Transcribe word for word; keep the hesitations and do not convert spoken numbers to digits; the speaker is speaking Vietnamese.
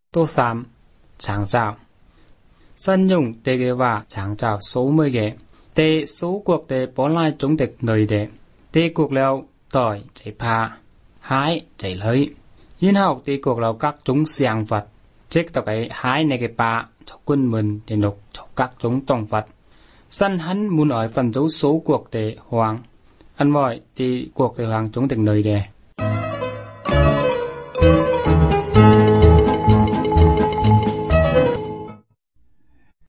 Tô Sam, Tráng Trào. Sân dùng tê ghê và Tráng Trào số mươi ghê. Tê số cuộc tê bó lai chống địch nơi đê. Tê cuộc leo tỏi chạy phá, hái chạy lấy. Yên học tê cuộc leo các chúng xiang vật. Chết tao cái hái này cái bạ cho quân mình để nục cho các chúng tổng vật. Sân hắn muốn ở phần dấu số cuộc tê hoàng. Ăn mọi tê cuộc tê hoàng chống địch nơi đê.